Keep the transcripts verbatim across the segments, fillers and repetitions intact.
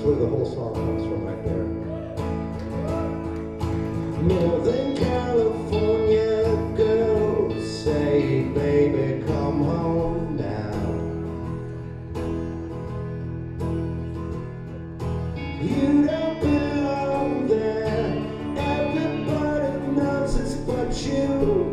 where the whole song comes from, right there. Northern California girls say, baby, come home now. You don't belong there. Everybody knows it's but you.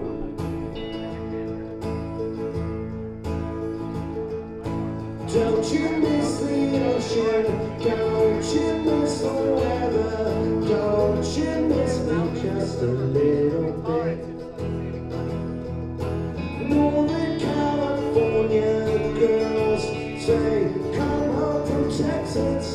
Don't you miss the ocean? Don't you miss the weather? Don't you miss me just a little bit? Northern California girls say, come home from Texas.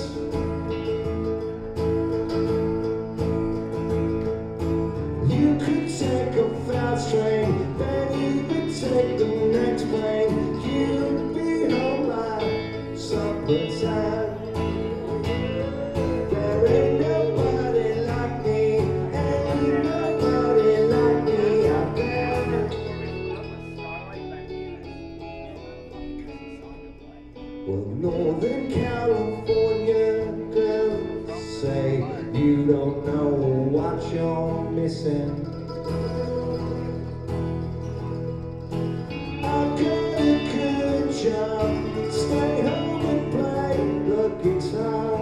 You could take a fast train, then you could take the next plane. You'd be home by summertime. There ain't nobody like me, ain't nobody like me out there. Well, Northern California girls say you don't know what you're missing. I got a good job, stay home and play the guitar.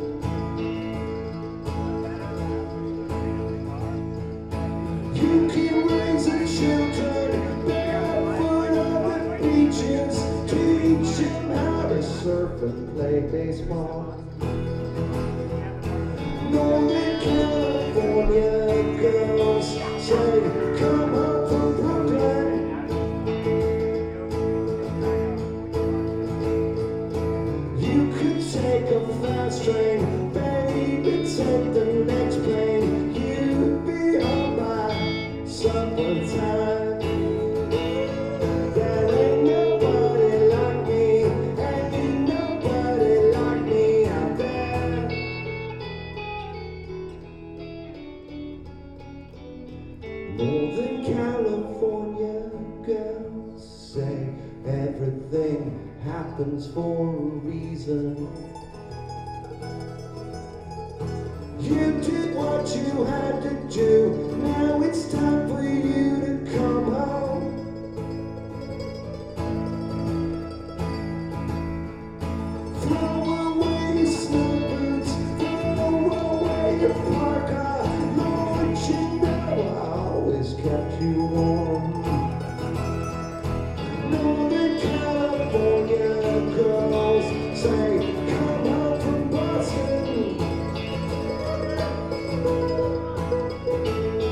You can raise the children barefoot on the beaches, teach them how to surf and play baseball. Northern California girls say, come home from Brooklyn. You could take a fast train, baby, take the next plane. You'd be home by summertime. There ain't nobody like me, ain't nobody like me out there. Northern California girls say everything happens for a reason. You did what you had to do, now it's time for you to come home. Throw away your snow boots, throw away your parka. Lord, you know I always kept you warm. Northern California girls say, come home from Boston.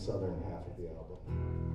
southern half of the album.